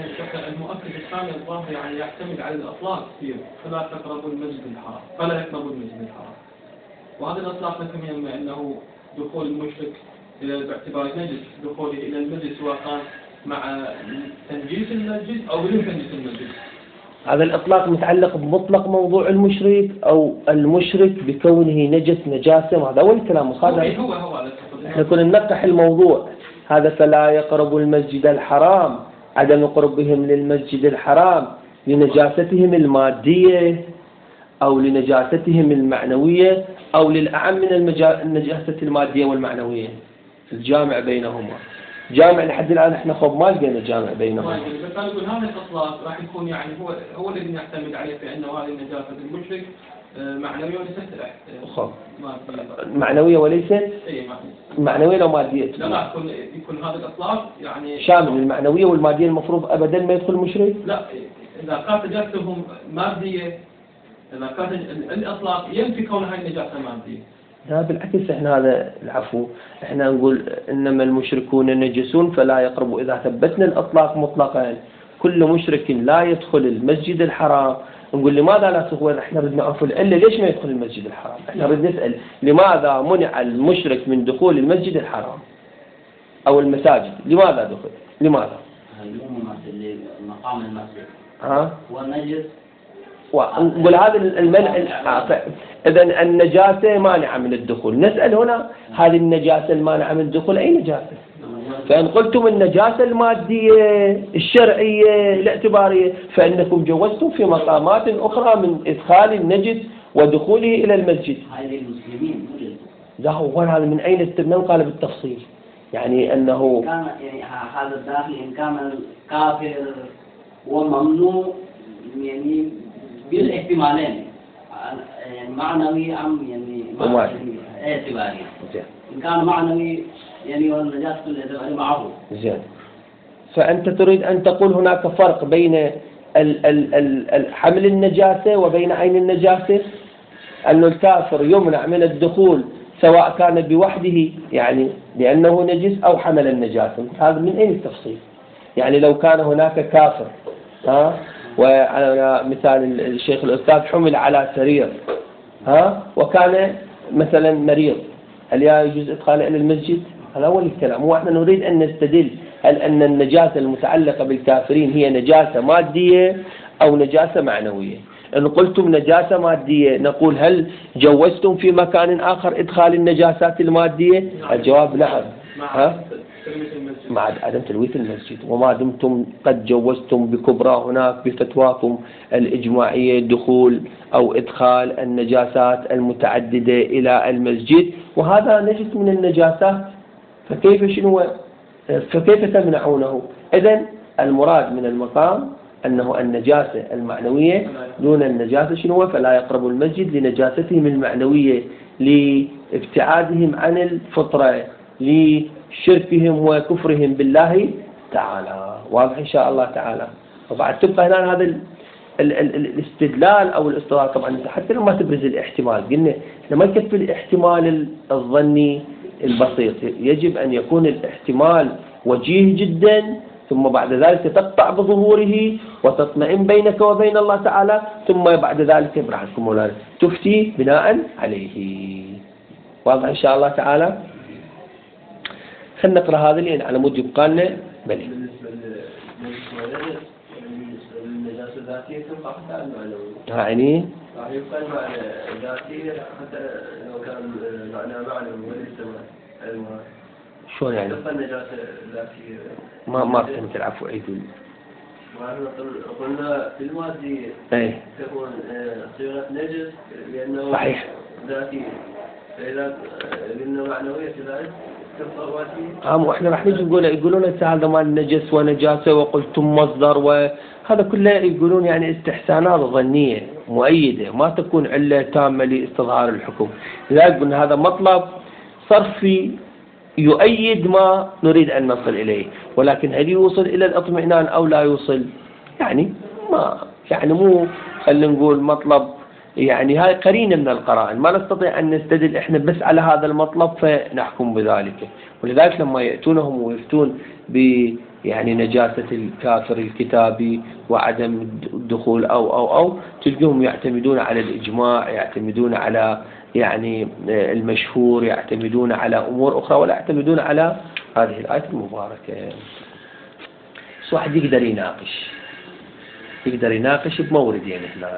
المؤكد الثاني الظاهر يعني يعتمد على الأطلاق فيه، فلا تقربوا المسجد الحرام، فلا يقربوا المسجد الحرام، وهذا الأطلاق نفهم أنه دخول المشرك باعتبار نجس دخوله إلى المسجد سواء كان مع تنجيس المسجد أو بدون تنجيس المسجد. هذا الإطلاق متعلق بمطلق موضوع المشرك أو المشرك بكونه نجس نجاسة، هذا أول كلام. هو نحن كنا ننقح الموضوع هذا. فلا يقرب المسجد الحرام، عدم قربهم للمسجد الحرام لنجاستهم المادية أو لنجاستهم المعنوية أو للأعم من النجاسة المادية والمعنوية، الجامع بينهما جامع لحد الآن احنا ما لقينا جامع بينهما. بس أنا أقول هذا الإطلاق راح يكون يعني هو الذي نعتمد عليه في أنه هذه النجاسة المشرك معنوية وليست معنوية وليست معنوية لو مادية. لا يكون هذا الإطلاق يعني شامل المعنوية والمادية. المفروض أبدا ما يدخل المشرك. لا، إذا كانت نجاستهم مادية، إذا كان الإطلاق ينفي كون هاي النجاسة مادية. لا بالعكس، احنا هذا العفو احنا نقول انما المشركون نجسون فلا يقربوا. اذا ثبتنا الاطلاق مطلقا كل مشرك لا يدخل المسجد الحرام، نقول لماذا لا تدخل؟ احنا بدنا نعرف العله ليش ما يدخل المسجد الحرام. احنا بدنا نسال لماذا منع المشرك من دخول المسجد الحرام او المساجد؟ لماذا دخل؟ لماذا؟ مقام المسجد هو نجس. ونقول هذا المنع. إذا النجاسة مانعة من الدخول. نسأل هنا هذه النجاسة المانعة من الدخول أي نجاسة؟ فإن قلتم النجاسة المادية الشرعية الاعتبارية فإنكم جوزتم في مقامات أخرى من إدخال النجس ودخوله إلى المسجد. هذه المسلمين لا هو هذا من أين من قال بالتفصيل؟ يعني أنه كان يعني هذا الداخل إن كان كافر وممنوع يعني بالاحتمالين. يعني معنوي أم يعني اعتباري؟ إن كان معنوي يعني والنجاسة الاعتباري معه. زين. فأنت تريد أن تقول هناك فرق بين حمل النجاسة وبين عين النجاسة، أن الكافر يمنع من الدخول سواء كان بوحده يعني لأنه نجس أو حمل النجاسة. هذا من أين التفصيل؟ يعني لو كان هناك كافر وعلى مثال الشيخ الأستاذ حمل على سرير وكان مثلا مريض، هل يجوز إدخاله إلى المسجد؟ هذا أول الكلام. وإحنا نريد أن نستدل هل أن النجاسة المتعلقة بالكافرين هي نجاسة مادية أو نجاسة معنوية. إن قلتم نجاسة مادية نقول هل جوزتم في مكان آخر إدخال النجاسات المادية؟ الجواب نعم. مع عدم تلويث المسجد. وما دمتم قد جوزتم بكبرى هناك بفتواكم الإجماعية دخول أو إدخال النجاسات المتعددة إلى المسجد، وهذا نجس من النجاسات، فكيف تمنعونه؟ إذن المراد من المقام أنه النجاسة المعنوية دون النجاسة فلا يقرب المسجد لنجاستهم المعنوية، لابتعادهم عن الفطرة، لشركهم وكفرهم بالله تعالى. واضح إن شاء الله تعالى. وبعد تبقى هنا هذا الاستدلال أو الاستدلال. طبعا حتى لما تبرز الاحتمال قلنا لما يكفي الاحتمال الظني البسيط، يجب أن يكون الاحتمال وجيه جدا، ثم بعد ذلك تقطع بظهوره وتطمئن بينك وبين الله تعالى، ثم بعد ذلك براحتكم مولانا تفتي بناء عليه. واضح إن شاء الله تعالى. خلينا نقرأ هذا لأن على مود يبقى لنا بلي. النجاسة الذاتية تبقى حتى المعنوية. يعني يبقى المعنى الذاتية حتى لو كان معنى معنوي وليس المراد. شلون يعني؟ تبقى النجاسة الذاتية. ما فهمت العفو عيدوا. قلنا في الماضي تكون صيغة نجس لأنه صحيح ذاتية، فإذا قلنا معنوية كذلك تبقى واتية. وإحنا راح نيجي يقولون هذا مال نجس ونجاسة وقلتم مصدر، وهذا كله يقولون يعني استحسانات ظنية مؤيدة ما تكون علة تامة لاستظهار الحكم. لذلك قلنا هذا مطلب صرفي يؤيد ما نريد أن نصل إليه، ولكن هل يوصل إلى الاطمئنان أو لا يوصل؟ يعني ما يعني مو خلينا نقول مطلب يعني هاي قرينة من القرائن، ما نستطيع أن نستدل إحنا بس على هذا المطلب فنحكم بذلك. ولذلك لما يأتونهم ويفتون يعني نجاسة الكافر الكتابي وعدم الدخول أو تلقيهم يعتمدون على الإجماع، يعتمدون على يعني المشهور، يعتمدون على أمور أخرى ولا يعتمدون على هذه الآية المباركة. بس واحد يقدر يناقش بموردين هنا.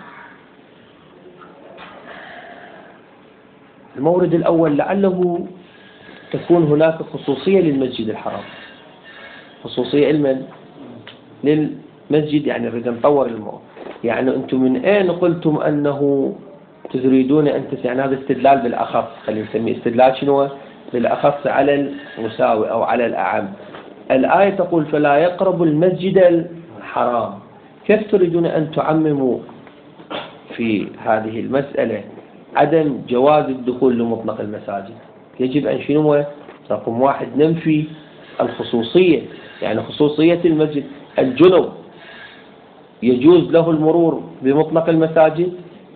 المورد الأول لعله تكون هناك خصوصية للمسجد الحرام، خصوصية للمسجد، يعني نريد نطور يعني أنتم من أين قلتم أنه تريدون أن يعني هذا استدلال بالأخص، خلينا نسميه استدلال شنو بالأخص على المساوي أو على الأعم. الآية تقول فلا يقرب المسجد الحرام، كيف تريدون أن تعمموا في هذه المسألة عدم جواز الدخول لمطلق المساجد؟ يجب أن شنو رقم واحد ننفي الخصوصية، يعني خصوصية المسجد. الجنوب يجوز له المرور بمطلق المساجد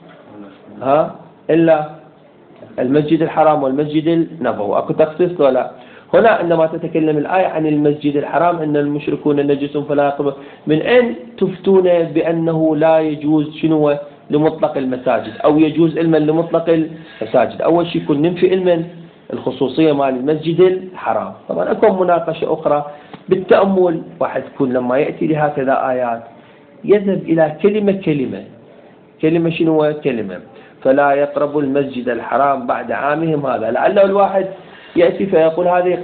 إلا المسجد الحرام والمسجد النبوي، أكو تخصيص ولا؟ هنا عندما تتكلم الآية عن المسجد الحرام أن المشركون نجس فلا يقربون، من أين تفتون بأنه لا يجوز شنو لمطلق المساجد أو يجوز علما لمطلق المساجد؟ أول شيء كن ننفي علما الخصوصية مع المسجد الحرام. طبعا أكون مناقشة أخرى بالتأمل، واحد يكون لما يأتي لهكذا آيات يذهب إلى كلمة شنو كلمة فلا يقرب المسجد الحرام بعد عامهم هذا، لعله الواحد يأتي فيقول هذه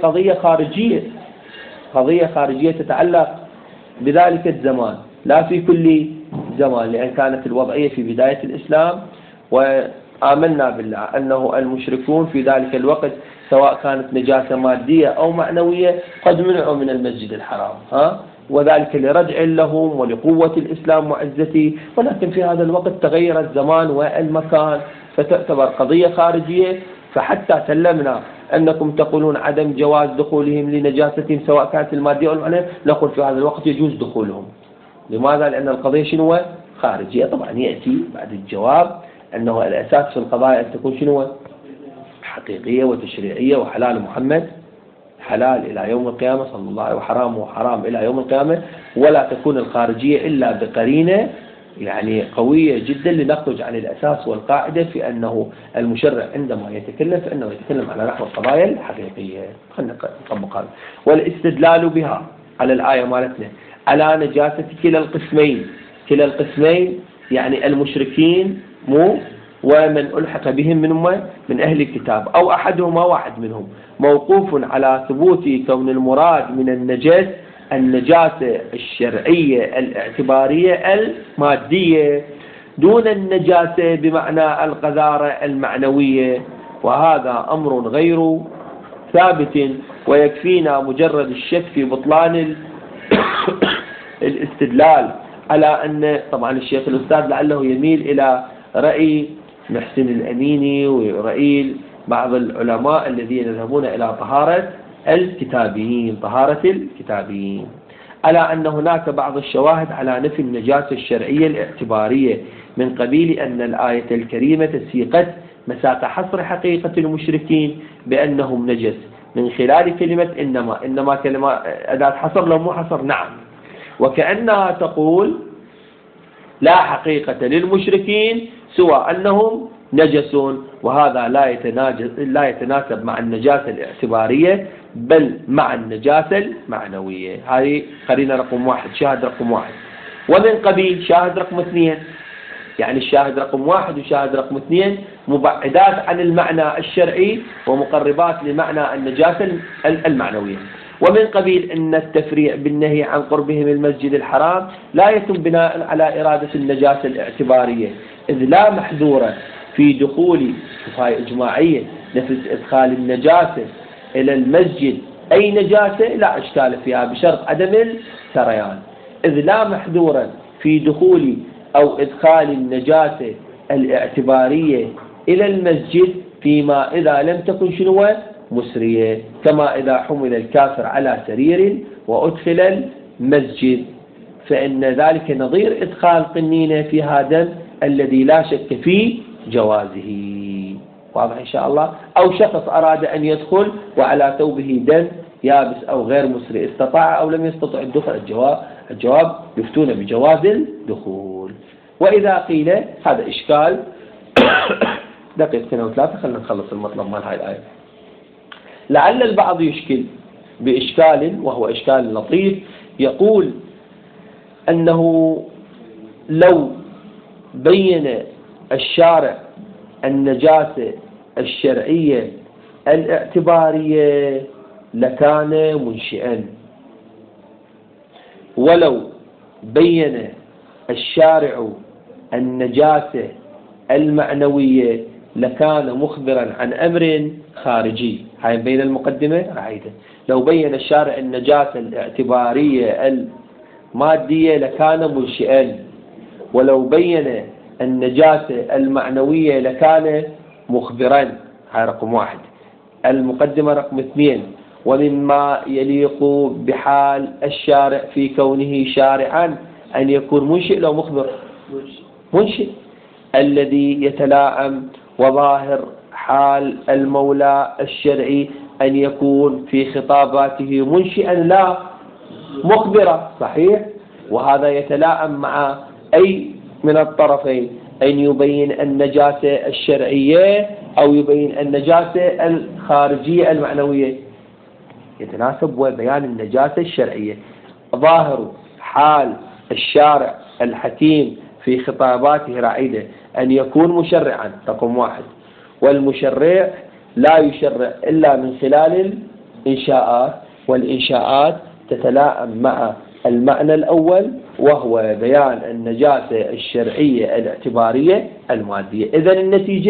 قضية خارجية تتعلق بذلك الزمان لا في كل زمان، لأن كانت الوضعية في بداية الإسلام وآمنا بالله أنه المشركون في ذلك الوقت سواء كانت نجاسة مادية أو معنوية قد منعوا من المسجد الحرام، وذلك لردع لهم ولقوة الإسلام وعزته، ولكن في هذا الوقت تغير الزمان والمكان فتعتبر قضية خارجية. فحتى سلمنا أنكم تقولون عدم جواز دخولهم لنجاستهم سواء كانت المادية أو المعنوية، نقول في هذا الوقت يجوز دخولهم. لماذا؟ لأن القضية شنو؟ خارجية. طبعا يأتي بعد الجواب أنه الأساس في القضايا أن تكون شنو؟ حقيقية وتشريعية، وحلال محمد حلال إلى يوم القيامة صلى الله عليه وسلم، وحرام حرام إلى يوم القيامة، ولا تكون الخارجية إلا بقرينة يعني قوية جدا لنخرج عن الأساس والقاعدة في أنه المشرع عندما يتكلم فإنه يتكلم على نحو القضايا الحقيقية. خلينا نطبق هذا. والاستدلال بها على الآية مالتنا على نجاسة كلا القسمين، كلا القسمين يعني المشركين ومن ألحق بهم من أهل الكتاب أو أحدهما واحد منهم، موقوف على ثبوت كون المراد من النجاسة الشرعية الاعتبارية المادية دون النجاسة بمعنى القذارة المعنوية، وهذا أمر غير ثابت، ويكفينا مجرد الشك في بطلان الاستدلال على أن طبعا الشيخ الأستاذ لعله يميل إلى رأي محسن الأميني ورأي بعض العلماء الذين يذهبون إلى طهارة الكتابيين، طهارة الكتابيين، على أن هناك بعض الشواهد على نفي النجاسة الشرعية الاعتبارية من قبيل أن الآية الكريمة سيقت مساق حصر حقيقة المشركين بأنهم نجس من خلال كلمة إنما كلمة أداة حصر لو مو حصر نعم، وكأنها تقول لا حقيقة للمشركين سوى أنهم نجسون، وهذا لا يتناسب مع النجاسة الاعتبارية بل مع النجاسة المعنوية. هذه قرينة رقم 1، شاهد رقم 1. ومن قبيل شاهد رقم 2، يعني الشاهد رقم 1 وشاهد رقم 2 مبعدات عن المعنى الشرعي ومقربات لمعنى النجاسة المعنوية. ومن قبيل أن التفريع بالنهي عن قربهم المسجد الحرام لا يتم بناء على إرادة النجاسة الاعتبارية، إذ لا محذورة في دخول هاي إجماعية نفس إدخال النجاسة إلى المسجد أي نجاسة لا إشكال فيها بشرط عدم السريان، إذ لا محذورا في دخول أو إدخال النجاسة الاعتبارية إلى المسجد فيما إذا لم تكن شنو مسرية، كما إذا حمل الكافر على سرير وأدخل المسجد فإن ذلك نظير إدخال قنينة فيها دم الذي لا شك في جوازه. واضح إن شاء الله؟ أو شخص أراد أن يدخل وعلى ثوبه دم يابس أو غير مسري، استطاع أو لم يستطع الدخول؟ الجواب يفتون بجواز الدخول. وإذا قيل هذا إشكال دقيقة 2 و3 خلينا نخلص المطلب مال هاي الآية. لعل البعض يشكل بإشكال وهو إشكال لطيف، يقول أنه لو بين الشارع النجاسة الشرعية الاعتبارية لكان منشئا، ولو بين الشارع النجاسة المعنوية لكان مخبرا عن أمر خارجي. هاي بين المقدمة عايدة. لو بين الشارع النجاسة الاعتبارية المادية لكان منشئا، ولو بين النجاسة المعنوية لكان مخبرا. هاي رقم 1. المقدمة رقم 2، ومما يليق بحال الشارع في كونه شارعا أن يكون منشئ لو مخبر منشئ الذي يتلاعم، وظاهر حال المولى الشرعي أن يكون في خطاباته منشئا لا مخبرا. صحيح؟ وهذا يتلاعم مع أي من الطرفين، أن يبين النجاسة الشرعية أو يبين النجاسة الخارجية المعنوية، يتناسب وبيان النجاسة الشرعية. ظاهر حال الشارع الحكيم في خطاباته رعيدة أن يكون مشرعا رقم 1، والمشرع لا يشرع إلا من خلال الإنشاءات، والإنشاءات تتلائم مع المعنى الأول وهو بيان النجاسة الشرعية الاعتبارية المادية. إذن النتيجة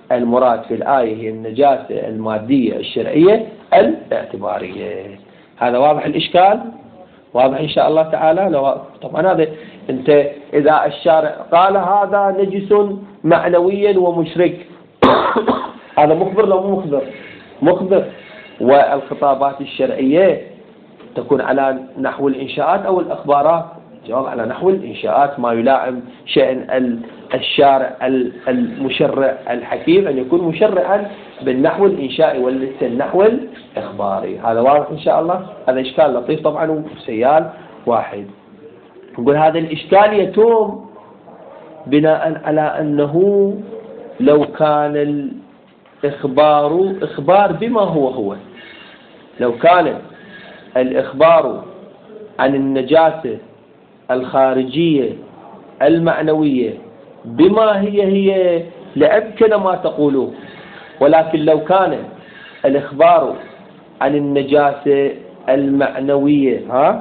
المراد في الآية هي النجاسة المادية الشرعية الاعتبارية. هذا واضح الإشكال؟ واضح إن شاء الله تعالى؟ لو طبعا هذا أنت إذا الشارع قال هذا نجس معنويا ومشرك هذا مخبر لو مو مخبر؟ مخبر. والخطابات الشرعية تكون على نحو الإنشاءات أو الأخبارات؟ جواب على نحو الإنشاءات، ما يلائم شأن الشارع المشرع الحكيم أن يكون مشرعا بالنحو الإنشائي وليس النحو الإخباري. هذا واضح إن شاء الله؟ هذا إشكال لطيف طبعا وسيال واحد. نقول هذا الإشكال يتم بناء على أنه لو كان الإخبار إخبار بما هو، لو كان الإخبار عن النجاسة الخارجية المعنوية بما هي لأمكن ما تقولوه، ولكن لو كان الإخبار عن النجاسة المعنوية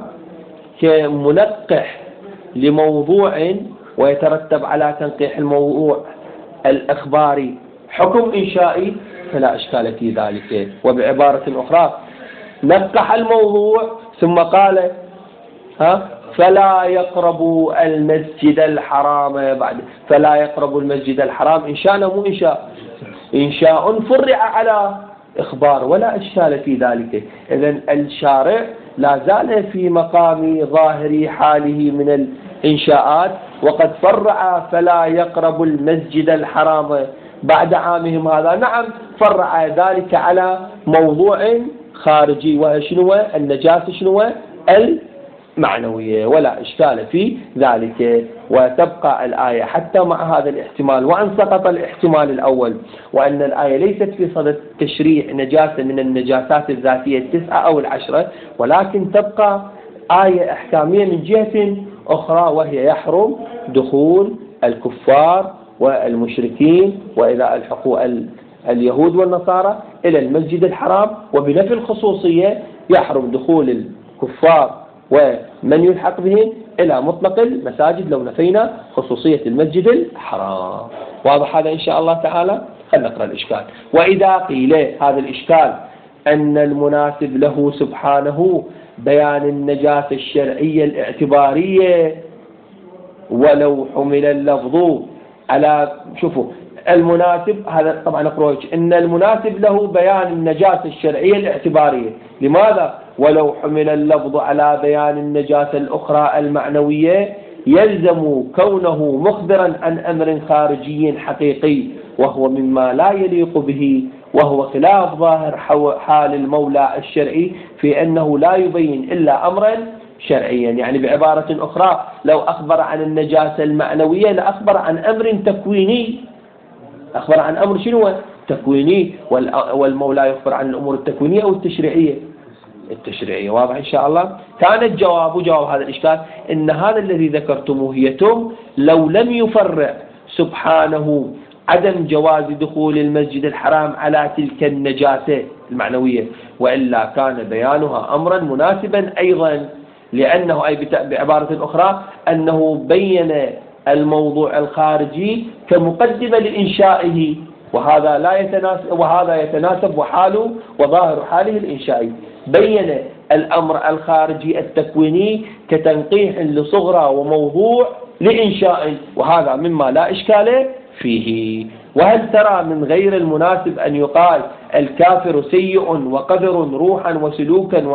كمنقح لموضوع ويترتب على تنقيح الموضوع الإخباري حكم إنشائي فلا إشكال في ذلك. وبعبارة أخرى نقح الموضوع ثم قال فلا يقربوا المسجد الحرام بعد، فلا يقربوا المسجد الحرام إنشاء مو إنشاء فرع على إخبار ولا إشكال في ذلك. إذن الشارع لا زال في مقام ظاهر حاله من الإنشاءات، وقد فرع فلا يقربوا المسجد الحرام بعد عامهم هذا. نعم فرع ذلك على موضوع خارجي وشنو النجاسة شنو المعنوية ولا إشكال في ذلك. وتبقى الآية حتى مع هذا الاحتمال، وأن سقط الاحتمال الأول وأن الآية ليست في صدد تشريع نجاسة من النجاسات الذاتية 9 أو 10، ولكن تبقى آية إحكامية من جهة أخرى، وهي يحرم دخول الكفار والمشركين وإذا الحقوا اليهود والنصارى إلى المسجد الحرام، وبنفي الخصوصية يحرم دخول الكفار ومن يلحق بهم إلى مطلق المساجد لو نفينا خصوصية المسجد الحرام. واضح هذا إن شاء الله تعالى؟ خلينا نقرأ الإشكال. وإذا قيل هذا الإشكال أن المناسب له سبحانه بيان النجاسة الشرعية الاعتبارية ولو حمل اللفظ على، شوفوا المناسب هذا طبعا نقرأ إن المناسب له بيان النجاسة الشرعية الاعتبارية. لماذا؟ ولو حمل اللفظ على بيان النجاسة الأخرى المعنوية يلزم كونه مخبرا عن أمر خارجي حقيقي وهو مما لا يليق به، وهو خلاف ظاهر حال المولى الشرعي في أنه لا يبين إلا أمرا شرعيا. يعني بعبارة أخرى لو أخبر عن النجاسة المعنوية لأخبر عن أمر تكويني، أخبر عن أمر شنو؟ تكويني، والمولى يخبر عن الأمور التكوينية أو التشريعية؟ التشريعية. واضح إن شاء الله؟ كان جواب هذا الإشكال إن هذا الذي ذكرتموه يتم لو لم يفرع سبحانه عدم جواز دخول المسجد الحرام على تلك النجاسة المعنوية، وإلا كان بيانها أمرا مناسبا أيضا، لأنه أي بعبارة أخرى أنه بين الموضوع الخارجي كمقدمة لإنشائه، وهذا لا يتناسب، وهذا يتناسب وحاله وظاهر حاله الإنشائي. بين الأمر الخارجي التكويني كتنقيح لصغرى وموضوع لإنشاء، وهذا مما لا إشكال فيه. وهل ترى من غير المناسب أن يقال الكافر سيء وقذر روحا وسلوكا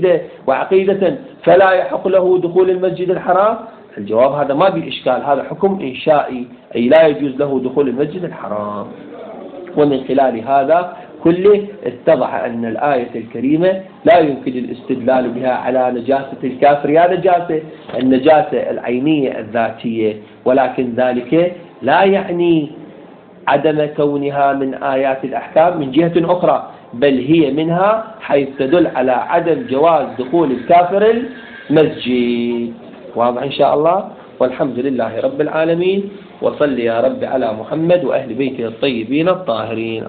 وعقيدة فلا يحق له دخول المسجد الحرام؟ الجواب هذا ما بإشكال، هذا حكم إنشائي، أي لا يجوز له دخول المسجد الحرام. ومن خلال هذا كله اتضح أن الآية الكريمة لا يمكن الاستدلال بها على نجاسة الكافر يا نجاسة النجاسة العينية الذاتية، ولكن ذلك لا يعني عدم كونها من آيات الأحكام من جهة أخرى، بل هي منها حيث تدل على عدم جواز دخول الكافر المسجد. واضح إن شاء الله؟ والحمد لله رب العالمين، وصل يا رب على محمد وأهل بيته الطيبين الطاهرين.